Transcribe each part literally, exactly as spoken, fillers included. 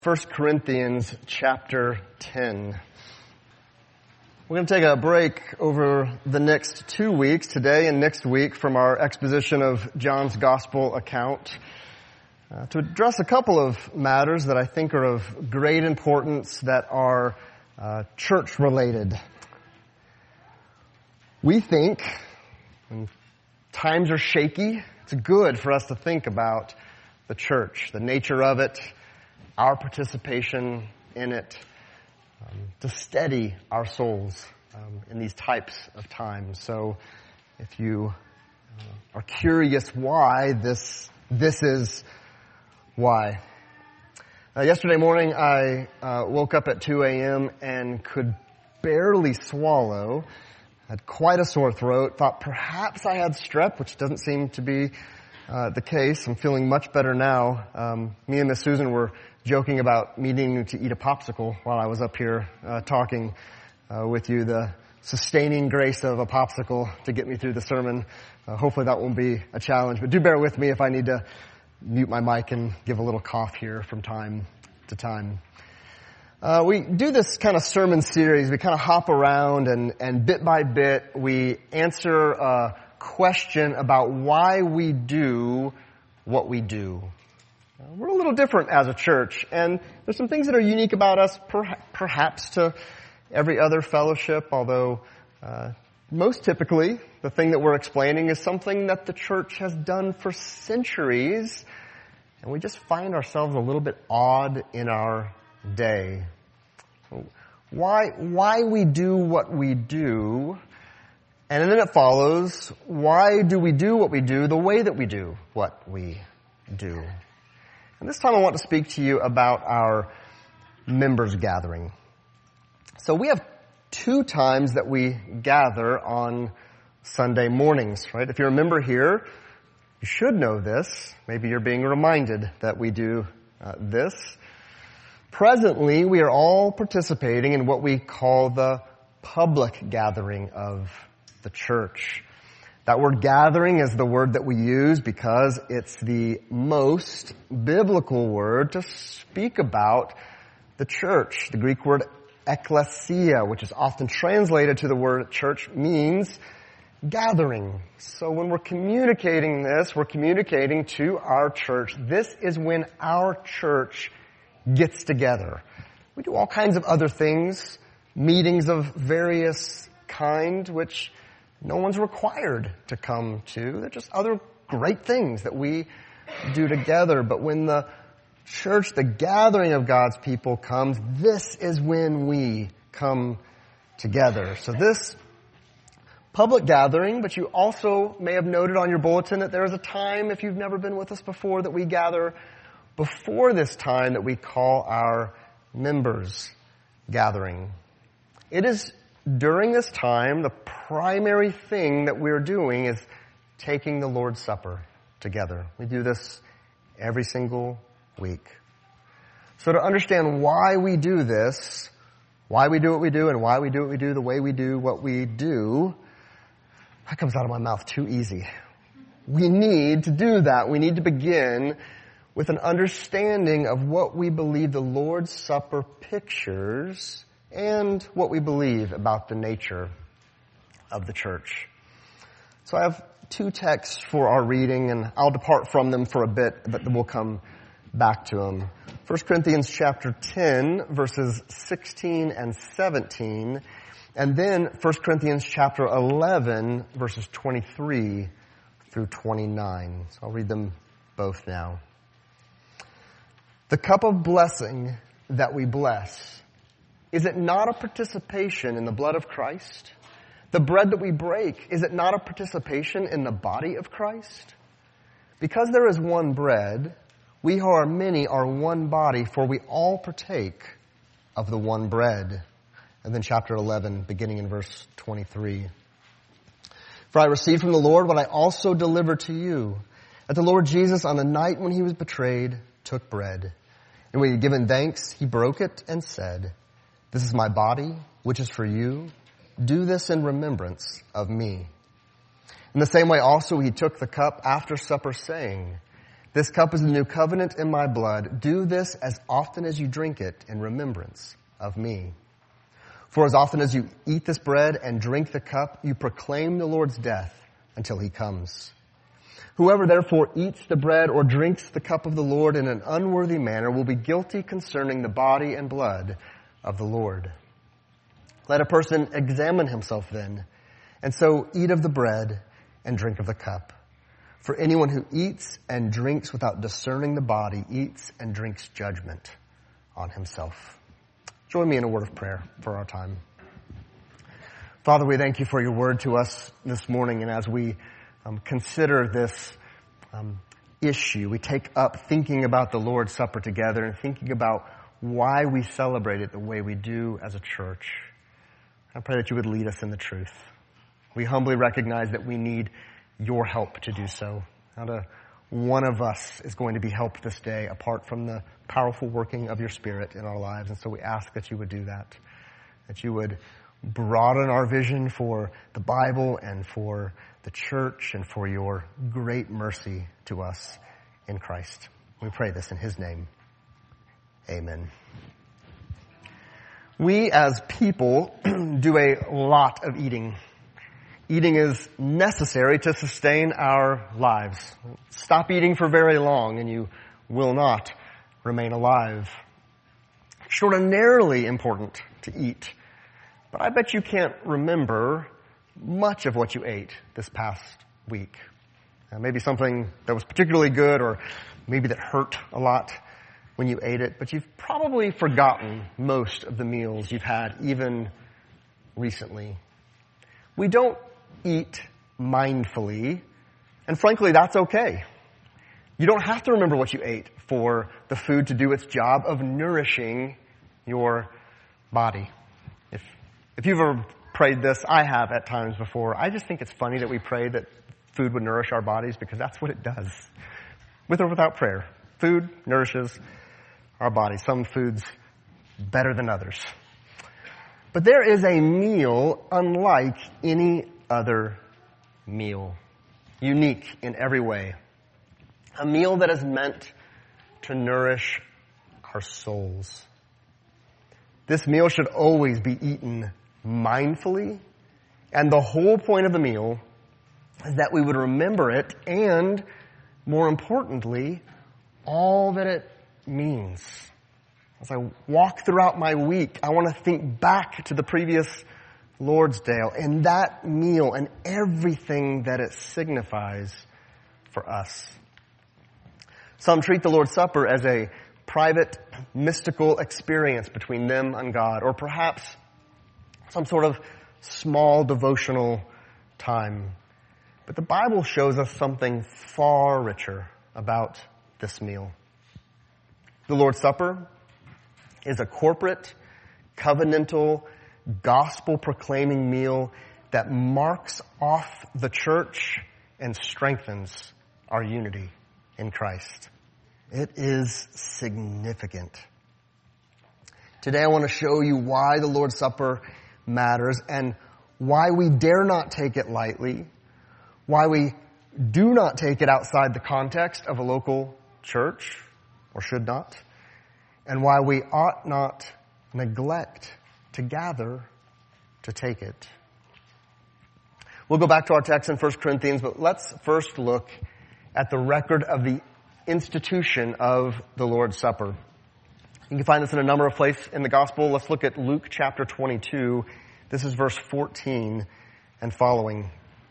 First Corinthians chapter ten. We're going to take a break over the next two weeks, today and next week, from our exposition of John's Gospel account uh, to address a couple of matters that I think are of great importance that are uh, church-related. We think, when times are shaky, it's good for us to think about the church, the nature of it, our participation in it, um, to steady our souls um, in these types of times. So if you uh, are curious why, this this is why. Uh, yesterday morning I uh, woke up at two a.m. and could barely swallow. Had quite a sore throat. Thought perhaps I had strep, which doesn't seem to be uh, the case. I'm feeling much better now. Um, me and Miss Susan were joking about needing to eat a popsicle while I was up here uh, talking uh, with you. The sustaining grace of a popsicle to get me through the sermon. Uh, hopefully that won't be a challenge, but do bear with me if I need to mute my mic and give a little cough here from time to time. Uh, we do this kind of sermon series. We kind of hop around and, and bit by bit we answer a question about why we do what we do. We're a little different as a church, and there's some things that are unique about us, perhaps to every other fellowship, although uh, most typically the thing that we're explaining is something that the church has done for centuries, and we just find ourselves a little bit odd in our day. Why, why we do what we do, and then it follows, why do we do what we do the way that we do what we do? And this time I want to speak to you about our members gathering. So we have two times that we gather on Sunday mornings, right? If you're a member here, you should know this. Maybe you're being reminded that we do uh, this. Presently, we are all participating in what we call the public gathering of the church. That word gathering is the word that we use because it's the most biblical word to speak about the church. The Greek word ekklesia, which is often translated to the word church, means gathering. So when we're communicating this, we're communicating to our church. This is when our church gets together. We do all kinds of other things, meetings of various kind, which no one's required to come to. They're just other great things that we do together. But when the church, the gathering of God's people comes, this is when we come together. So this public gathering, but you also may have noted on your bulletin that there is a time, if you've never been with us before, that we gather before this time that we call our members gathering. It is during this time, the primary thing that we're doing is taking the Lord's Supper together. We do this every single week. So to understand why we do this, why we do what we do, and why we do what we do the way we do what we do, that comes out of my mouth too easy. We need to do that. We need to begin with an understanding of what we believe the Lord's Supper pictures and what we believe about the nature of the church. So I have two texts for our reading, and I'll depart from them for a bit, but then we'll come back to them. First Corinthians chapter ten, verses sixteen and seventeen, and then First Corinthians chapter eleven, verses twenty-three through twenty-nine. So I'll read them both now. The cup of blessing that we bless, is it not a participation in the blood of Christ? The bread that we break, is it not a participation in the body of Christ? Because there is one bread, we who are many are one body, for we all partake of the one bread. And then chapter eleven, beginning in verse twenty-three. For I received from the Lord what I also delivered to you, that the Lord Jesus, on the night when he was betrayed, took bread. And when he had given thanks, he broke it and said, "This is my body, which is for you. Do this in remembrance of me." In the same way also he took the cup after supper, saying, This cup is the new covenant in my blood. Do this as often as you drink it in remembrance of me. For as often as you eat this bread and drink the cup, you proclaim the Lord's death until he comes. Whoever therefore eats the bread or drinks the cup of the Lord in an unworthy manner will be guilty concerning the body and blood of the Lord. Let a person examine himself then, and so eat of the bread and drink of the cup. For anyone who eats and drinks without discerning the body eats and drinks judgment on himself. Join me in a word of prayer for our time. Father, we thank you for your word to us this morning, and as we um, consider this um, issue, we take up thinking about the Lord's Supper together and thinking about why we celebrate it the way we do as a church. I pray that you would lead us in the truth. We humbly recognize that we need your help to do so. Not a one of us is going to be helped this day apart from the powerful working of your Spirit in our lives. And so we ask that you would do that, that you would broaden our vision for the Bible and for the church and for your great mercy to us in Christ. We pray this in his name. Amen. We as people do a lot of eating. Eating is necessary to sustain our lives. Stop eating for very long and you will not remain alive. Extraordinarily important to eat. But I bet you can't remember much of what you ate this past week. Uh, maybe something that was particularly good or maybe that hurt a lot when you ate it. But you've probably forgotten most of the meals you've had even recently. We don't eat mindfully, and frankly, that's okay. You don't have to remember what you ate for the food to do its job of nourishing your body. If if you've ever prayed this, I have at times before. I just think it's funny that we pray that food would nourish our bodies because that's what it does. With or without prayer, food nourishes our bodies. Some foods better than others. But there is a meal unlike any other meal, unique in every way. A meal that is meant to nourish our souls. This meal should always be eaten mindfully, and the whole point of the meal is that we would remember it and, more importantly, all that it means. As I walk throughout my week, I want to think back to the previous Lord's Day and that meal and everything that it signifies for us. Some treat the Lord's Supper as a private, mystical experience between them and God, or perhaps some sort of small devotional time. But the Bible shows us something far richer about this meal. The Lord's Supper is a corporate, covenantal, gospel-proclaiming meal that marks off the church and strengthens our unity in Christ. It is significant. Today I want to show you why the Lord's Supper matters and why we dare not take it lightly, why we do not take it outside the context of a local church, or should not, and why we ought not neglect to gather to take it. We'll go back to our text in First Corinthians, but let's first look at the record of the institution of the Lord's Supper. You can find this in a number of places in the Gospel. Let's look at Luke chapter twenty-two. This is verse fourteen and following.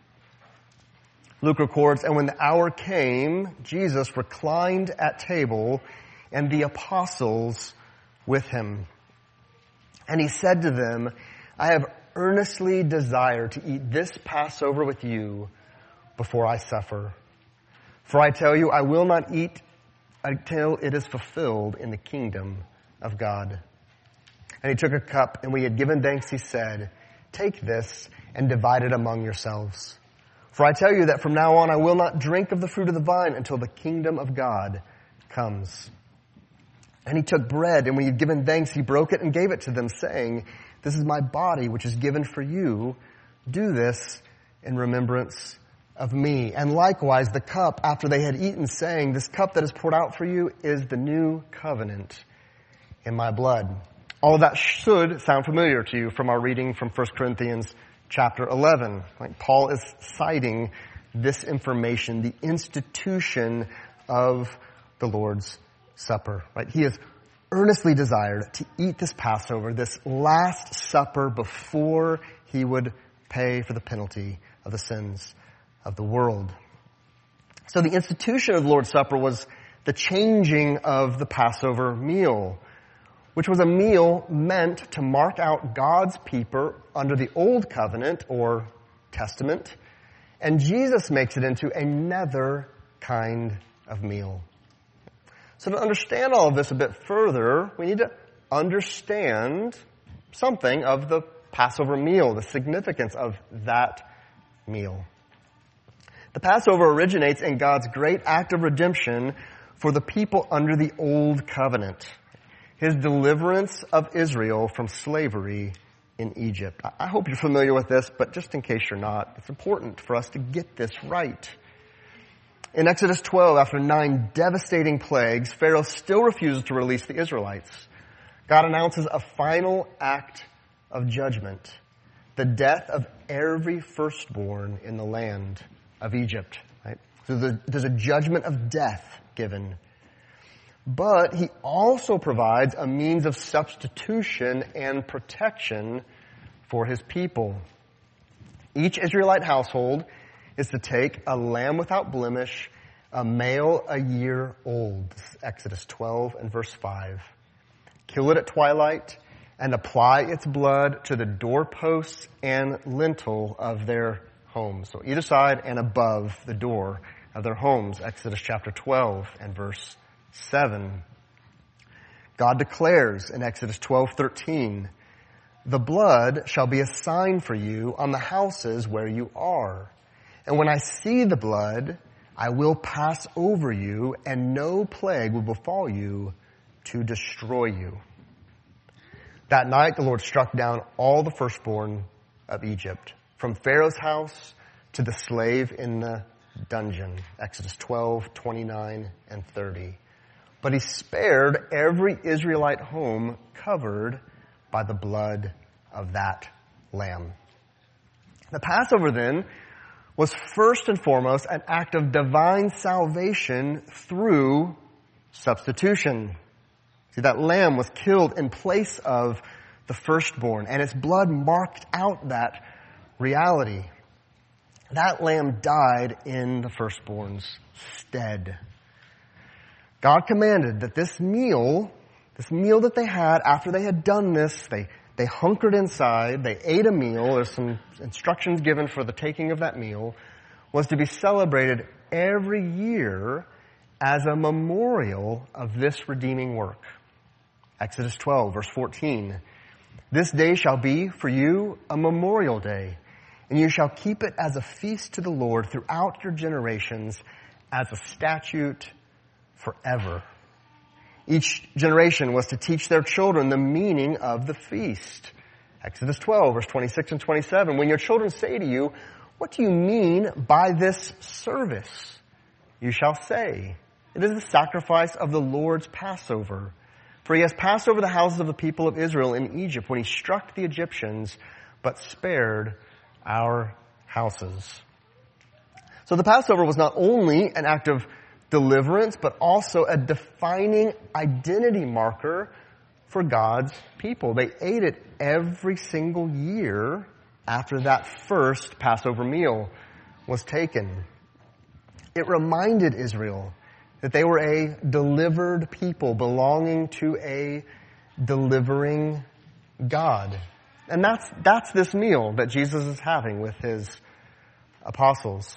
Luke records, "And when the hour came, Jesus reclined at table, and the apostles with him. And he said to them, I have earnestly desired to eat this Passover with you before I suffer. For I tell you, I will not eat until it is fulfilled in the kingdom of God." And he took a cup, and when he had given thanks, he said, "Take this and divide it among yourselves. For I tell you that from now on I will not drink of the fruit of the vine until the kingdom of God comes." And he took bread, and when he had given thanks, he broke it and gave it to them, saying, "This is my body, which is given for you. Do this in remembrance of me. And likewise the cup after they had eaten, saying, this cup that is poured out for you is the new covenant in my blood. All of that should sound familiar to you from our reading from First Corinthians chapter eleven. Like Paul is citing this information, the institution of the Lord's Supper. Right? He has earnestly desired to eat this Passover, this last supper before he would pay for the penalty of the sins of the world. So the institution of the Lord's Supper was the changing of the Passover meal, which was a meal meant to mark out God's people under the Old Covenant or Testament, and Jesus makes it into another kind of meal. So to understand all of this a bit further, we need to understand something of the Passover meal, the significance of that meal. The Passover originates in God's great act of redemption for the people under the Old Covenant, his deliverance of Israel from slavery in Egypt. I hope you're familiar with this, but just in case you're not, it's important for us to get this right. In Exodus twelve, after nine devastating plagues, Pharaoh still refuses to release the Israelites. God announces a final act of judgment, the death of every firstborn in the land of Egypt. Right? So there's a judgment of death given. But he also provides a means of substitution and protection for his people. Each Israelite household is to take a lamb without blemish, a male a year old. This is Exodus twelve and verse five. Kill it at twilight and apply its blood to the doorposts and lintel of their homes. So either side and above the door of their homes. Exodus chapter twelve and verse seven. God declares in Exodus twelve thirteen, the blood shall be a sign for you on the houses where you are. And when I see the blood, I will pass over you, and no plague will befall you to destroy you. That night the Lord struck down all the firstborn of Egypt, from Pharaoh's house to the slave in the dungeon. Exodus twelve twenty-nine and thirty. But he spared every Israelite home covered by the blood of that lamb. The Passover then was first and foremost an act of divine salvation through substitution. See, that lamb was killed in place of the firstborn, and its blood marked out that reality. That lamb died in the firstborn's stead. God commanded that this meal, this meal that they had after they had done this, they, they hunkered inside, they ate a meal, there's some instructions given for the taking of that meal, was to be celebrated every year as a memorial of this redeeming work. Exodus twelve, verse fourteen. This day shall be for you a memorial day, and you shall keep it as a feast to the Lord throughout your generations, as a statute forever. Each generation was to teach their children the meaning of the feast. Exodus twelve, verse twenty-six and twenty-seven. When your children say to you, what do you mean by this service? You shall say, it is the sacrifice of the Lord's Passover. For he has passed over the houses of the people of Israel in Egypt when he struck the Egyptians, but spared our houses. So the Passover was not only an act of deliverance, but also a defining identity marker for God's people. They ate it every single year after that first Passover meal was taken. It reminded Israel that they were a delivered people belonging to a delivering God. And that's, that's this meal that Jesus is having with his apostles.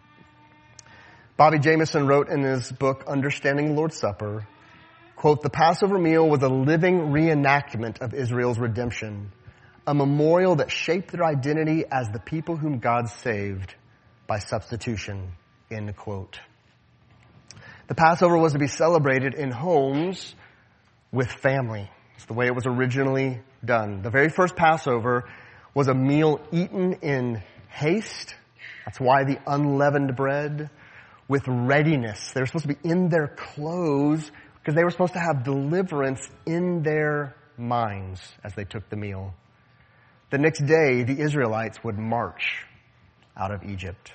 Bobby Jamieson wrote in his book, Understanding the Lord's Supper, quote, the Passover meal was a living reenactment of Israel's redemption, a memorial that shaped their identity as the people whom God saved by substitution, end quote. The Passover was to be celebrated in homes with family. It's the way it was originally done. The very first Passover was a meal eaten in haste That's why the unleavened bread with readiness. They were supposed to be in their clothes because they were supposed to have deliverance in their minds as they took the meal. The next day, the Israelites would march out of Egypt.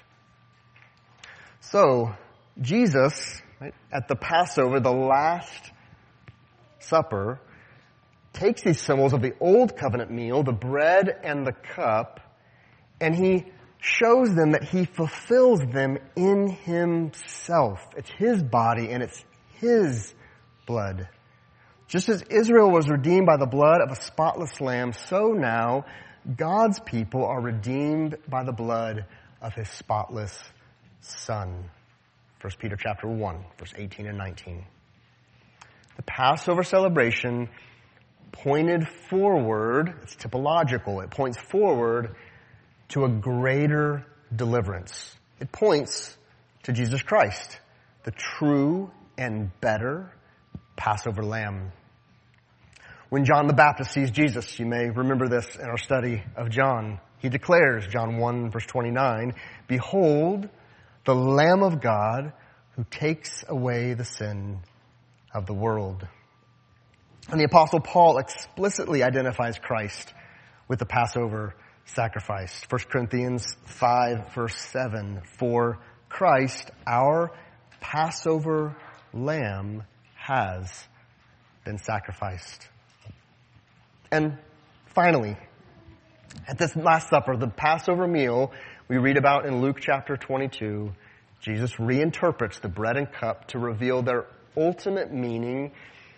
So, Jesus, right, at the Passover, the Last Supper, takes these symbols of the Old Covenant meal, the bread and the cup, and he shows them that he fulfills them in himself. It's his body and it's his blood. Just as Israel was redeemed by the blood of a spotless lamb, so now God's people are redeemed by the blood of his spotless Son. First Peter chapter one, verse eighteen and nineteen. The Passover celebration pointed forward, it's typological, it points forward to a greater deliverance. It points to Jesus Christ, the true and better Passover lamb. When John the Baptist sees Jesus, you may remember this in our study of John, he declares, John one, verse twenty-nine, "Behold, the Lamb of God who takes away the sin of the world." And the Apostle Paul explicitly identifies Christ with the Passover sacrifice. First Corinthians five, verse seven, "For Christ, our Passover lamb, has been sacrificed." And finally, at this Last Supper, the Passover meal we read about in Luke chapter twenty-two, Jesus reinterprets the bread and cup to reveal their ultimate meaning,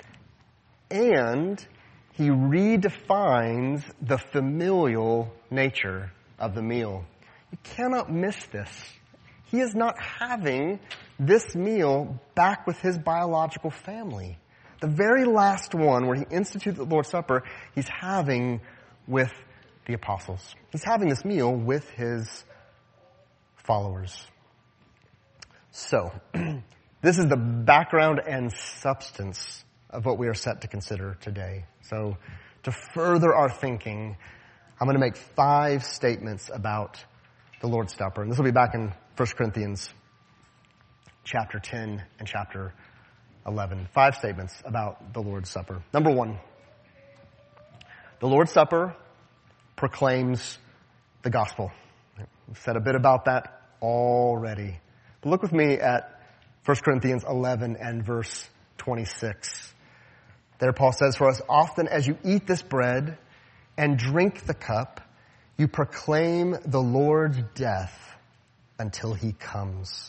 and he redefines the familial nature of the meal. You cannot miss this. He is not having this meal back with his biological family. The very last one where he instituted the Lord's Supper, he's having with the apostles. He's having this meal with his followers. So, this is the background and substance of what we are set to consider today. So, to further our thinking, I'm going to make five statements about the Lord's Supper. And this will be back in First Corinthians chapter ten and chapter eleven. Five statements about the Lord's Supper. Number one, the Lord's Supper proclaims the gospel. We've said a bit about that already. But look with me at First Corinthians eleven and verse twenty-six. There Paul says, "For as often as you eat this bread and drink the cup, you proclaim the Lord's death until he comes."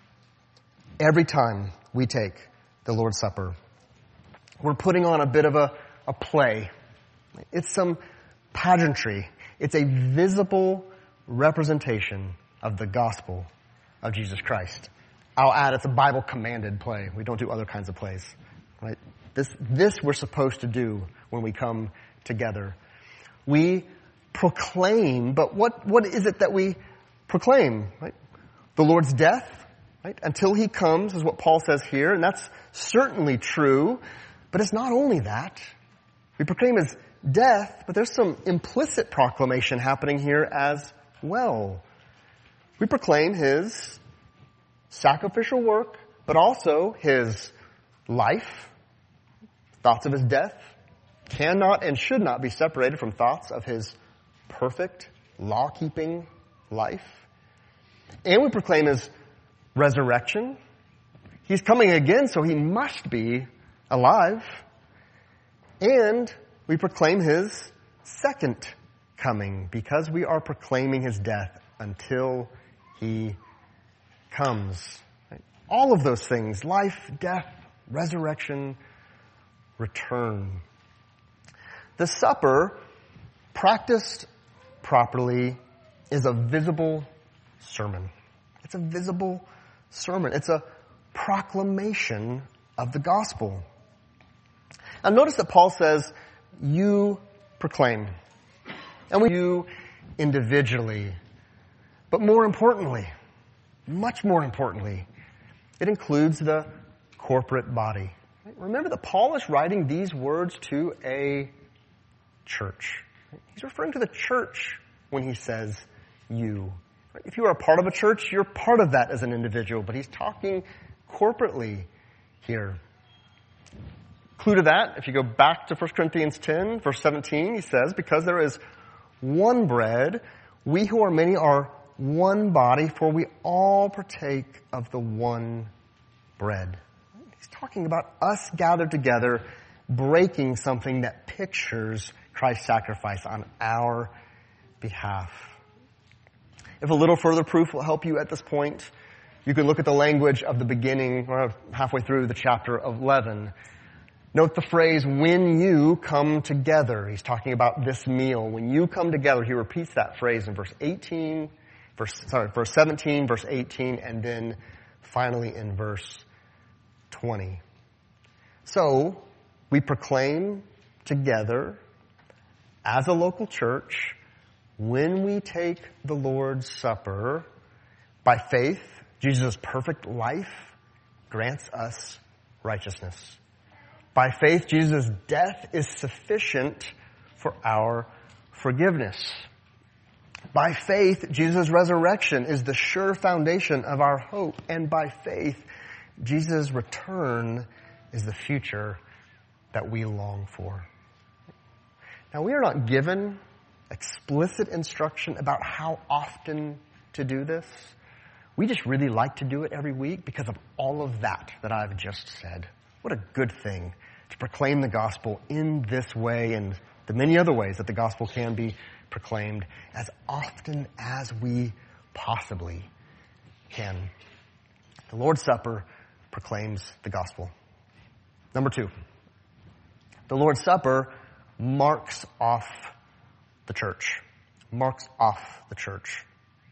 Every time we take the Lord's Supper, we're putting on a bit of a, a play. It's some pageantry. It's a visible representation of the gospel of Jesus Christ. I'll add, it's a Bible-commanded play. We don't do other kinds of plays. Right? This, this we're supposed to do when we come together. We proclaim, but what, what is it that we proclaim? Right? The Lord's death, right? Until he comes is what Paul says here, and that's certainly true, but it's not only that. We proclaim his death, but there's some implicit proclamation happening here as well. We proclaim his sacrificial work, but also his life. Thoughts of his death cannot and should not be separated from thoughts of his perfect, law-keeping life. And we proclaim his resurrection. He's coming again, so he must be alive. And we proclaim his second coming because we are proclaiming his death until he comes. Right? All of those things, life, death, resurrection, return. The supper, practiced properly, is a visible sermon. It's a visible sermon. It's a proclamation of the gospel. Now notice that Paul says, you proclaim. And we do individually. But more importantly, much more importantly, it includes the corporate body. Remember that Paul is writing these words to a church. He's referring to the church when he says you. If you are a part of a church, you're part of that as an individual, but he's talking corporately here. Clue to that, if you go back to First Corinthians ten, verse seventeen, he says, because there is one bread, we who are many are one body, for we all partake of the one bread. He's talking about us gathered together, breaking something that pictures Christ's sacrifice on our behalf. If a little further proof will help you at this point, you can look at the language of the beginning, or halfway through the chapter of eleven. Note the phrase, when you come together. He's talking about this meal. When you come together, he repeats that phrase in verse eighteen, verse, sorry, verse seventeen, verse eighteen, and then finally in verse twenty. So, we proclaim together as a local church, when we take the Lord's Supper, by faith, Jesus' perfect life grants us righteousness. By faith, Jesus' death is sufficient for our forgiveness. By faith, Jesus' resurrection is the sure foundation of our hope. And by faith, Jesus' return is the future that we long for. Now, we are not given explicit instruction about how often to do this. We just really like to do it every week because of all of that that I've just said. What a good thing to proclaim the gospel in this way and the many other ways that the gospel can be proclaimed as often as we possibly can. The Lord's Supper proclaims the gospel. Number two, the Lord's Supper marks off the church. Marks off the church.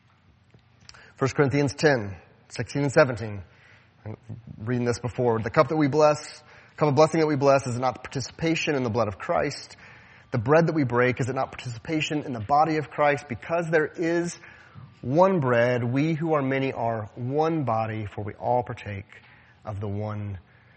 First Corinthians ten, sixteen and seventeen. I'm reading this before. The cup that we bless, cup of blessing that we bless, is it not participation in the blood of Christ? The bread that we break, is it not participation in the body of Christ? Because there is one bread, we who are many are one body, for we all partake of the one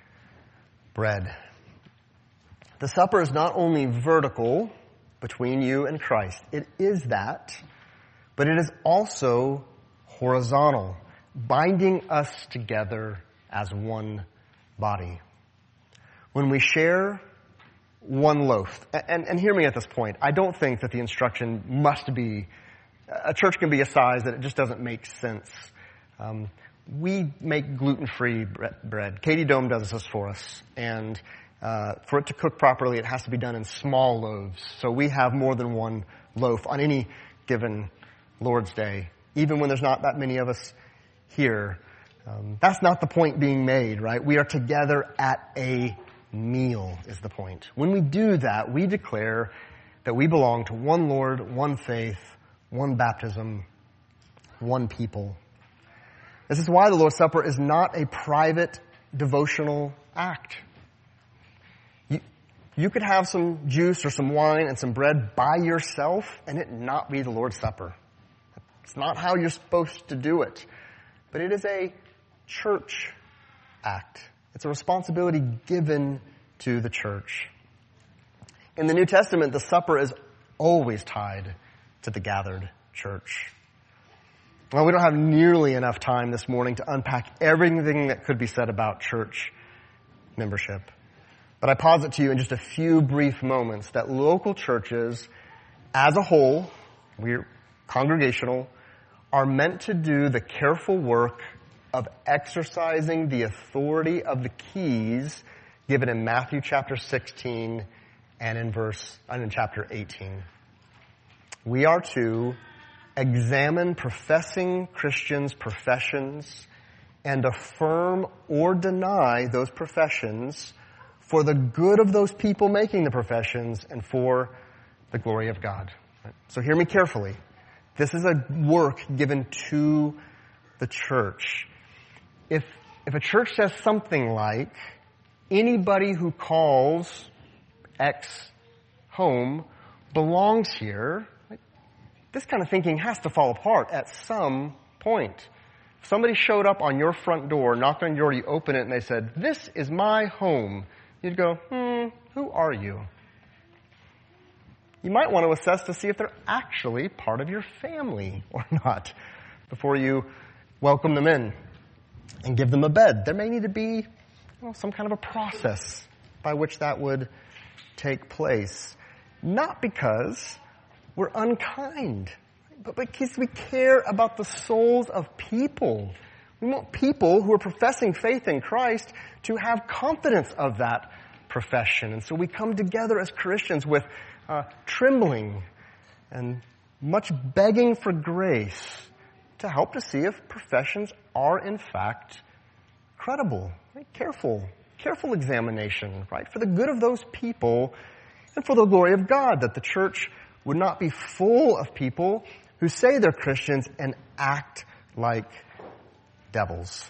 bread. The supper is not only vertical between you and Christ. It is that, but it is also horizontal, binding us together as one body. When we share one loaf, and, and hear me at this point, I don't think that the instruction must be, a church can be a size that it just doesn't make sense. Um, we make gluten-free bread. Katie Dome does this for us, and uh, for it to cook properly, it has to be done in small loaves. So we have more than one loaf on any given Lord's Day, even when there's not that many of us here. Um, that's not the point being made, right? We are together at a meal is the point. When we do that, we declare that we belong to one Lord, one faith, one baptism, one people. This is why the Lord's Supper is not a private devotional act. You, you could have some juice or some wine and some bread by yourself and it not be the Lord's Supper. It's not how you're supposed to do it. But it is a church act. It's a responsibility given to the church. In the New Testament, the supper is always tied to the gathered church. Well, we don't have nearly enough time this morning to unpack everything that could be said about church membership. But I posit to you in just a few brief moments that local churches, as a whole, we're congregational, are meant to do the careful work of exercising the authority of the keys given in Matthew chapter sixteen and in verse and in chapter eighteen. We are to examine professing Christians' professions and affirm or deny those professions for the good of those people making the professions and for the glory of God. So hear me carefully. This is a work given to the church. If if a church says something like, anybody who calls X home belongs here, this kind of thinking has to fall apart at some point. If somebody showed up on your front door, knocked on your door, you open it, and they said, this is my home, you'd go, hmm, who are you? You might want to assess to see if they're actually part of your family or not. before you welcome them in and give them a bed. There may need to be you know, some kind of a process by which that would take place. Not because we're unkind, but because we care about the souls of people. We want people who are professing faith in Christ to have confidence of that profession. And so we come together as Christians with uh, trembling and much begging for grace to help to see if professions are in fact credible. Right? Careful, careful examination, right? For the good of those people and for the glory of God, that the church would not be full of people who say they're Christians and act like devils.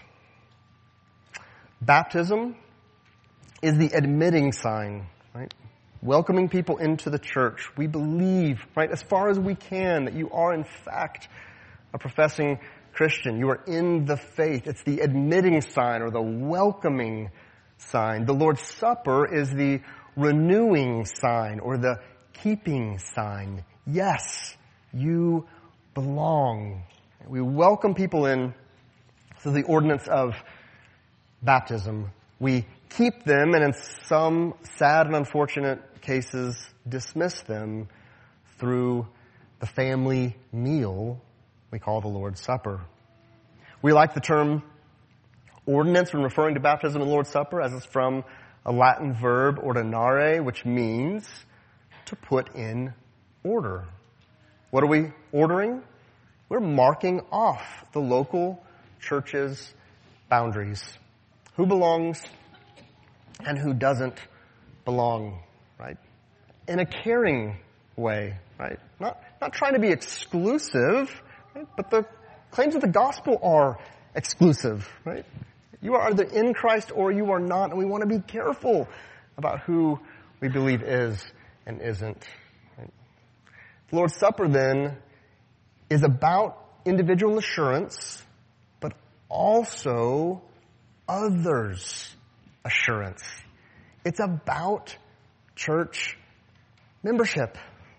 Baptism is the admitting sign, right? Welcoming people into the church. We believe, right, as far as we can, that you are in fact a professing Christian. You are in the faith. It's the admitting sign or the welcoming sign. The Lord's Supper is the renewing sign or the keeping sign. Yes, you belong. We welcome people in through the ordinance of baptism. We keep them, and in some sad and unfortunate cases, dismiss them through the family meal we call the Lord's Supper. We like the term ordinance when referring to baptism and Lord's Supper, as it's from a Latin verb, ordinare, which means to put in order. What are we ordering? We're marking off the local church's boundaries. Who belongs and who doesn't belong, right? In a caring way, right? Not, not trying to be exclusive, right? But the claims of the gospel are exclusive, right? You are either in Christ or you are not, and we want to be careful about who we believe is and isn't. Right? The Lord's Supper, then, is about individual assurance, but also others' assurance. It's about church membership.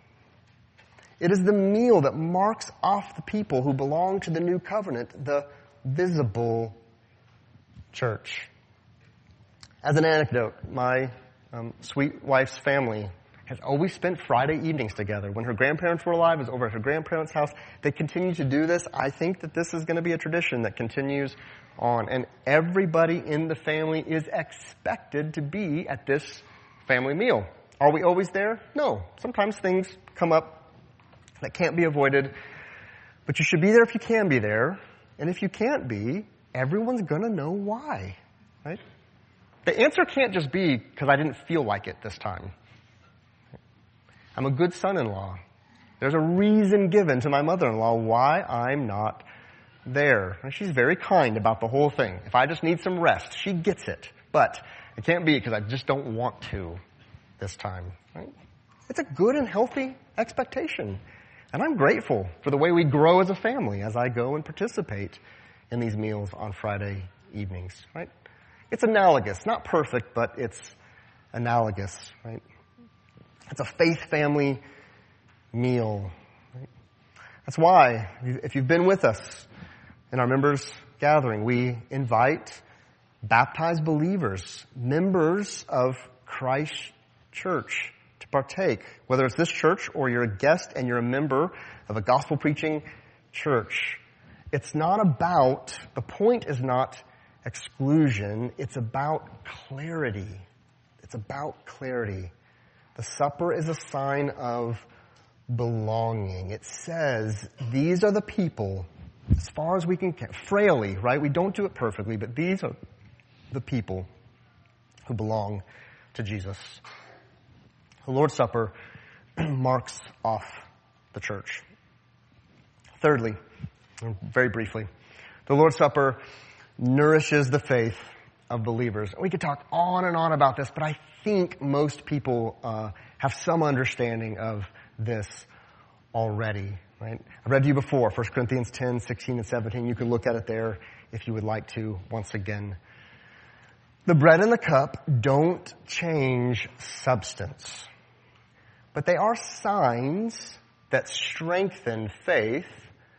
It is the meal that marks off the people who belong to the new covenant, the visible church. As an anecdote, my um, sweet wife's family has always spent Friday evenings together. When her grandparents were alive, it was over at her grandparents' house. They continue to do this. I think that this is going to be a tradition that continues on. And everybody in the family is expected to be at this family meal. Are we always there? No. Sometimes things come up that can't be avoided. But you should be there if you can be there. And if you can't be, everyone's going to know why. Right? The answer can't just be because I didn't feel like it this time. I'm a good son-in-law. There's a reason given to my mother-in-law why I'm not there. And she's very kind about the whole thing. If I just need some rest, she gets it. But it can't be because I just don't want to this time. Right? It's a good and healthy expectation. And I'm grateful for the way we grow as a family as I go and participate in these meals on Friday evenings. Right? It's analogous. Not perfect, but it's analogous. Right? It's a faith family meal. Right? That's why, if you've been with us in our members' gathering, we invite baptized believers, members of Christ Church, to partake. Whether it's this church or you're a guest and you're a member of a gospel-preaching church. It's not about, the point is not exclusion, it's about clarity. It's about clarity. The supper is a sign of belonging. It says, these are the people, as far as we can, frailly, right? We don't do it perfectly, but these are the people who belong to Jesus. The Lord's Supper marks off the church. Thirdly, very briefly, the Lord's Supper nourishes the faith of believers. We could talk on and on about this, but I think most people uh, have some understanding of this already. Right? I read to you before, First Corinthians ten, sixteen, and seventeen. You can look at it there if you would like to once again. The bread and the cup don't change substance, but they are signs that strengthen faith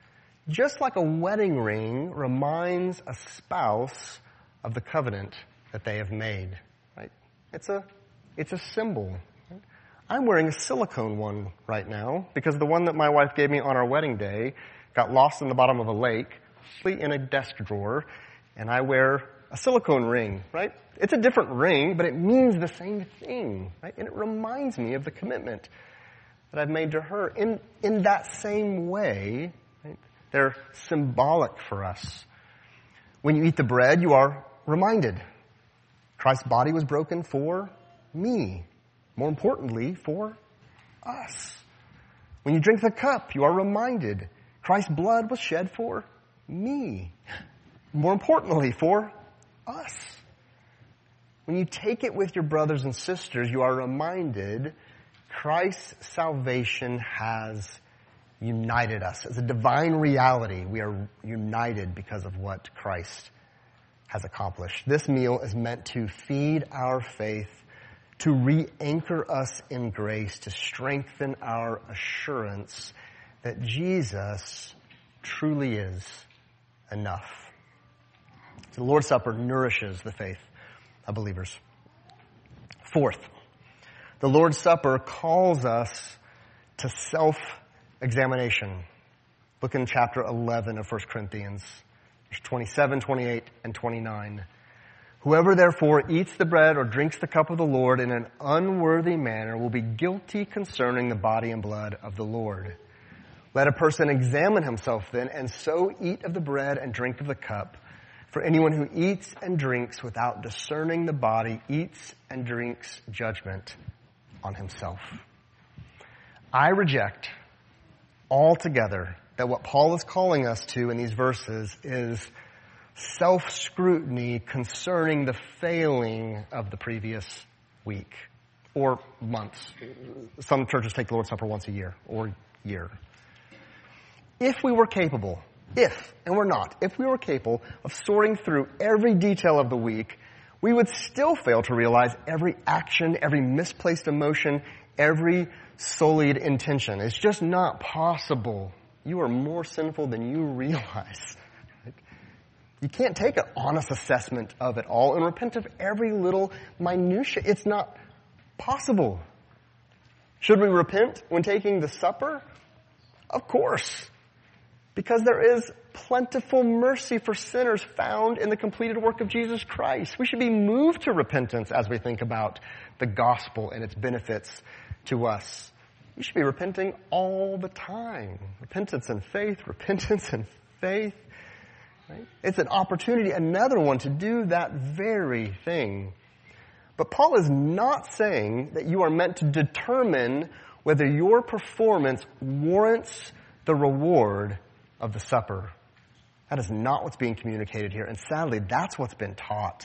just like a wedding ring reminds a spouse of the covenant that they have made. Right? It's a, it's a symbol. Right? I'm wearing a silicone one right now because the one that my wife gave me on our wedding day got lost in the bottom of a lake, actually in a desk drawer, and I wear a silicone ring, right? It's a different ring, but it means the same thing, right? And it reminds me of the commitment that I've made to her. In, in that same way, right, they're symbolic for us. When you eat the bread, you are reminded Christ's body was broken for me. More importantly, for us. When you drink the cup, you are reminded Christ's blood was shed for me. More importantly, for us. When you take it with your brothers and sisters, you are reminded Christ's salvation has united us. As a divine reality, we are united because of what Christ has accomplished. This meal is meant to feed our faith, to re-anchor us in grace, to strengthen our assurance that Jesus truly is enough. The Lord's Supper nourishes the faith of believers. Fourth, the Lord's Supper calls us to self-examination. Look in chapter eleven of First Corinthians, verse twenty-seven, twenty-eight, and twenty-nine. Whoever therefore eats the bread or drinks the cup of the Lord in an unworthy manner will be guilty concerning the body and blood of the Lord. Let a person examine himself then, and so eat of the bread and drink of the cup. For anyone who eats and drinks without discerning the body eats and drinks judgment on himself. I reject altogether that what Paul is calling us to in these verses is self-scrutiny concerning the failing of the previous week or months. Some churches take the Lord's Supper once a year or year. If we were capable, if, and we're not, if we were capable of sorting through every detail of the week, we would still fail to realize every action, every misplaced emotion, every sullied intention. It's just not possible. You are more sinful than you realize. You can't take an honest assessment of it all and repent of every little minutia. It's not possible. Should we repent when taking the supper? Of course. Because there is plentiful mercy for sinners found in the completed work of Jesus Christ. We should be moved to repentance as we think about the gospel and its benefits to us. We should be repenting all the time. Repentance and faith, repentance and faith. Right? It's an opportunity, another one, to do that very thing. But Paul is not saying that you are meant to determine whether your performance warrants the reward of the supper. That is not what's being communicated here. And sadly, that's what's been taught.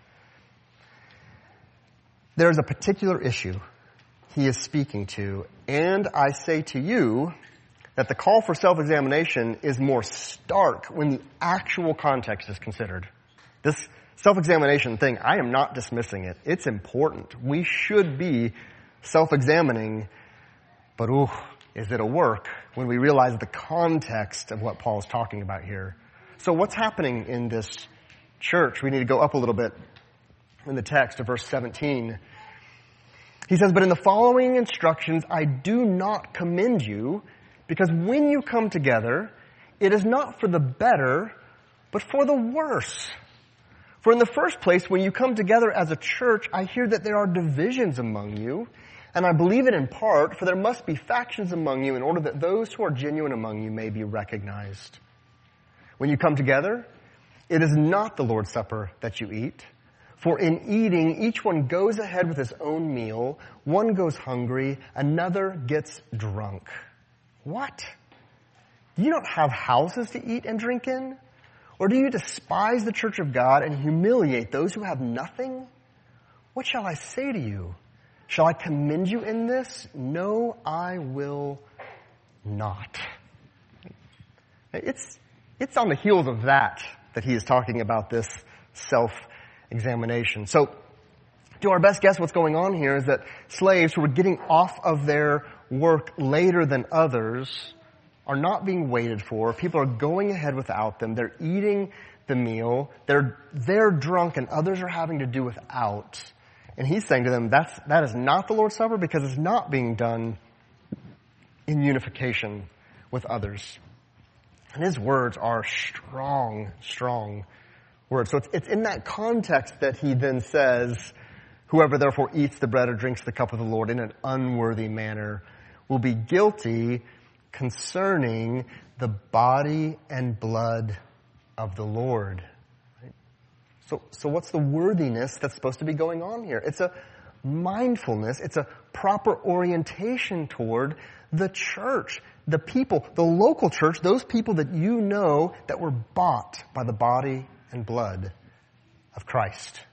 There is a particular issue he is speaking to, and I say to you that the call for self-examination is more stark when the actual context is considered. This self-examination thing, I am not dismissing it. It's important. We should be self-examining, but ooh, is it a work when we realize the context of what Paul is talking about here. So what's happening in this church? We need to go up a little bit in the text of verse seventeen. He says, but in the following instructions, I do not commend you, because when you come together, it is not for the better, but for the worse. For in the first place, when you come together as a church, I hear that there are divisions among you, and I believe it in part, for there must be factions among you in order that those who are genuine among you may be recognized. When you come together, it is not the Lord's Supper that you eat. For in eating, each one goes ahead with his own meal. One goes hungry, another gets drunk. What? Do you not have houses to eat and drink in? Or do you despise the church of God and humiliate those who have nothing? What shall I say to you? Shall I commend you in this? No, I will not. It's, it's on the heels of that that he is talking about this self-examination. So, to our best guess, what's going on here is that slaves who were getting off of their work later than others are not being waited for. People are going ahead without them. They're eating the meal. They're, they're drunk and others are having to do without. And he's saying to them, that's, that is not the Lord's Supper because it's not being done in unification with others. And his words are strong, strong words. So it's, it's in that context that he then says, whoever therefore eats the bread or drinks the cup of the Lord in an unworthy manner will be guilty concerning the body and blood of the Lord. Right? So, so what's the worthiness that's supposed to be going on here? It's a mindfulness. It's a proper orientation toward the church, the people, the local church, those people that you know that were bought by the body and blood of Christ.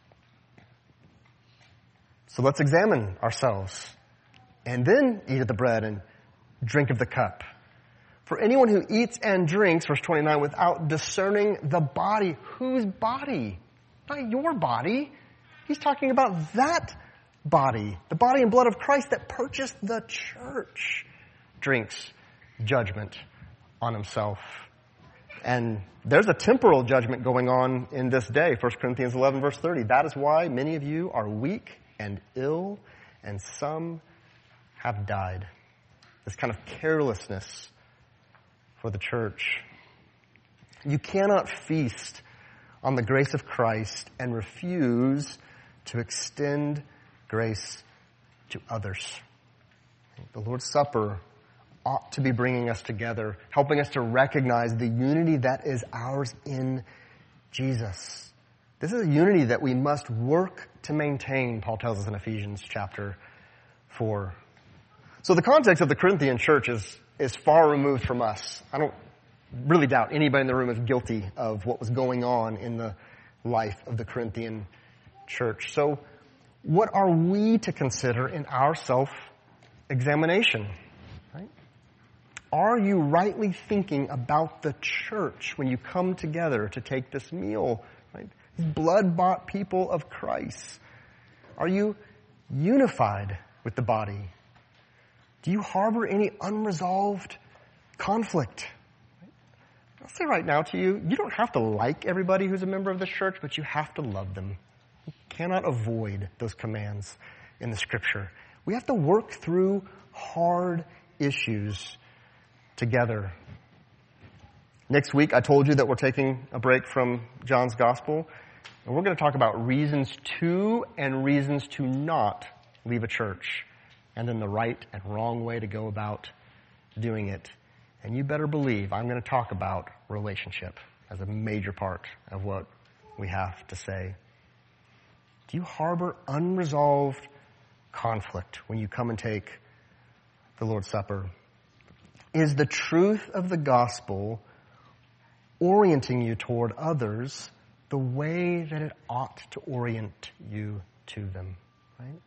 So let's examine ourselves and then eat of the bread and drink of the cup. For anyone who eats and drinks, verse twenty-nine, without discerning the body, whose body? Not your body. He's talking about that body, the body and blood of Christ that purchased the church, drinks judgment on himself. And there's a temporal judgment going on in this day, First Corinthians eleven, verse thirty. That is why many of you are weak and ill, and some have died. This kind of carelessness for the church. You cannot feast on the grace of Christ and refuse to extend grace to others. The Lord's Supper ought to be bringing us together, helping us to recognize the unity that is ours in Jesus. This is a unity that we must work to maintain, Paul tells us in Ephesians chapter four. So the context of the Corinthian church is, is far removed from us. I don't really doubt anybody in the room is guilty of what was going on in the life of the Corinthian church. So what are we to consider in our self-examination? Right? Are you rightly thinking about the church when you come together to take this meal? Right? Blood-bought people of Christ. Are you unified with the body? Do you harbor any unresolved conflict? I'll say right now to you, you don't have to like everybody who's a member of this church, but you have to love them. You cannot avoid those commands in the Scripture. We have to work through hard issues together. Next week, I told you that we're taking a break from John's Gospel, and we're going to talk about reasons to and reasons to not leave a church, and then the right and wrong way to go about doing it. And you better believe I'm going to talk about relationship as a major part of what we have to say. Do you harbor unresolved conflict when you come and take the Lord's Supper? Is the truth of the gospel orienting you toward others the way that it ought to orient you to them? Right?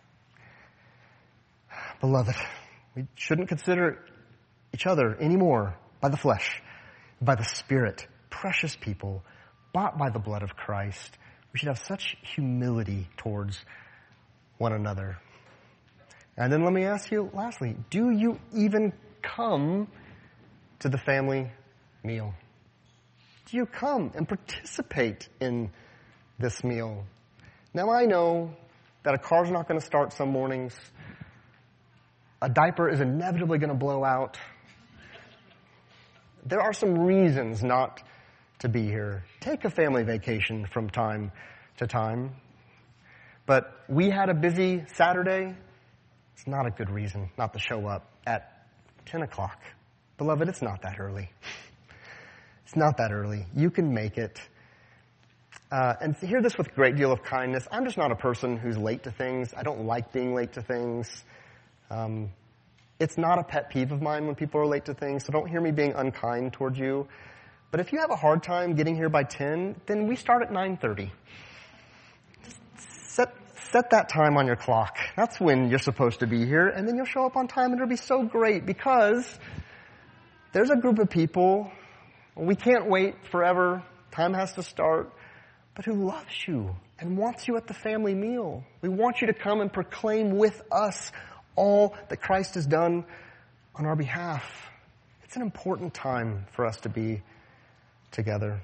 Beloved, we shouldn't consider each other anymore by the flesh, by the Spirit, precious people, bought by the blood of Christ. We should have such humility towards one another. And then let me ask you lastly, do you even come to the family meal? Do you come and participate in this meal? Now I know that a car's not going to start some mornings. A diaper is inevitably going to blow out. There are some reasons not to be here. Take a family vacation from time to time. But we had a busy Saturday. It's not a good reason not to show up at ten o'clock. Beloved, it's not that early. It's not that early. You can make it. Uh, and hear this with a great deal of kindness. I'm just not a person who's late to things. I don't like being late to things. Um, it's not a pet peeve of mine when people are late to things, so don't hear me being unkind towards you. But if you have a hard time getting here by ten, then we start at nine thirty. Set, set that time on your clock. That's when you're supposed to be here, and then you'll show up on time, and it'll be so great because there's a group of people, we can't wait forever, time has to start, but who loves you and wants you at the family meal. We want you to come and proclaim with us all that Christ has done on our behalf. It's an important time for us to be together.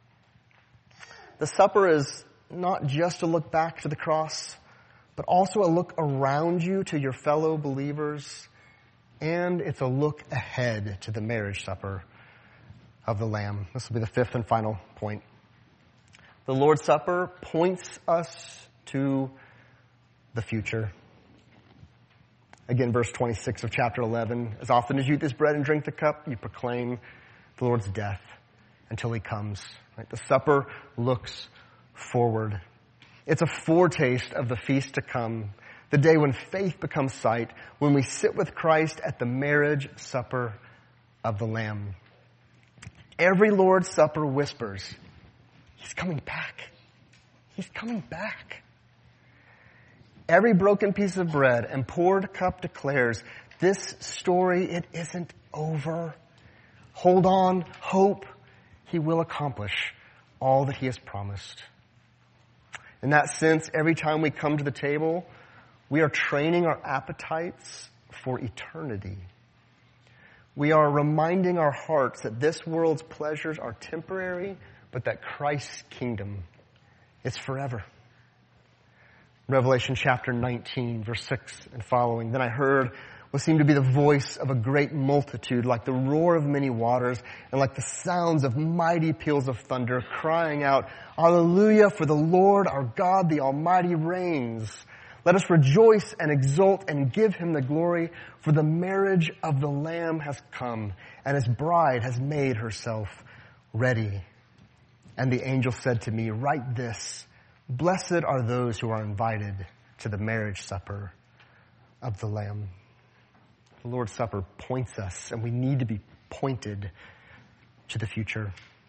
The supper is not just a look back to the cross, but also a look around you to your fellow believers, and it's a look ahead to the marriage supper of the Lamb. This will be the fifth and final point. The Lord's Supper points us to the future. Again, verse twenty-six of chapter eleven, as often as you eat this bread and drink the cup, you proclaim the Lord's death until he comes. Right? The supper looks forward. It's a foretaste of the feast to come, the day when faith becomes sight, when we sit with Christ at the marriage supper of the Lamb. Every Lord's Supper whispers, he's coming back. He's coming back. Every broken piece of bread and poured cup declares, this story, it isn't over. Hold on, hope. He will accomplish all that he has promised. In that sense, every time we come to the table, we are training our appetites for eternity. We are reminding our hearts that this world's pleasures are temporary, but that Christ's kingdom is forever. Revelation chapter nineteen, verse six and following. Then I heard what seemed to be the voice of a great multitude, like the roar of many waters, and like the sounds of mighty peals of thunder, crying out, Alleluia, for the Lord our God, the Almighty reigns. Let us rejoice and exult and give him the glory, for the marriage of the Lamb has come, and his bride has made herself ready. And the angel said to me, write this, blessed are those who are invited to the marriage supper of the Lamb. The Lord's Supper points us, and we need to be pointed to the future.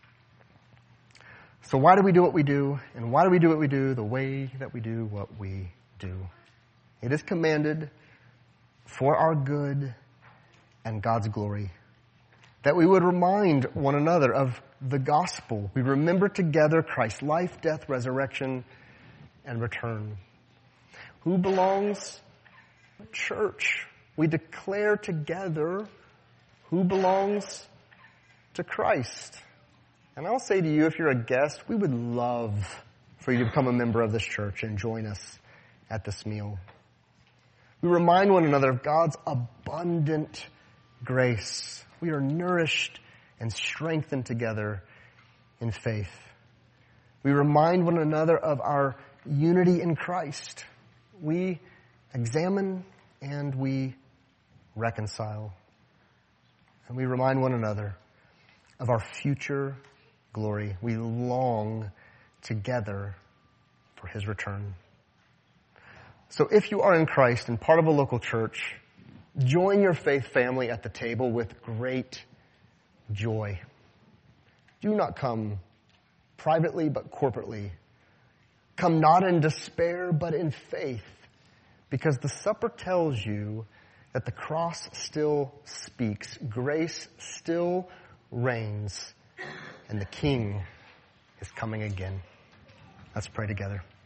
So why do we do what we do? And why do we do what we do the way that we do what we do? It is commanded for our good and God's glory, that we would remind one another of the gospel. We remember together Christ's life, death, resurrection, and return. Who belongs? Church. We declare together who belongs to Christ. And I'll say to you, if you're a guest, we would love for you to become a member of this church and join us at this meal. We remind one another of God's abundant grace. We are nourished and strengthened together in faith. We remind one another of our unity in Christ. We examine and we reconcile. And we remind one another of our future glory. We long together for his return. So if you are in Christ and part of a local church, join your faith family at the table with great joy. Do not come privately but corporately. Come not in despair but in faith, because the supper tells you that the cross still speaks, grace still reigns, and the King is coming again. Let's pray together.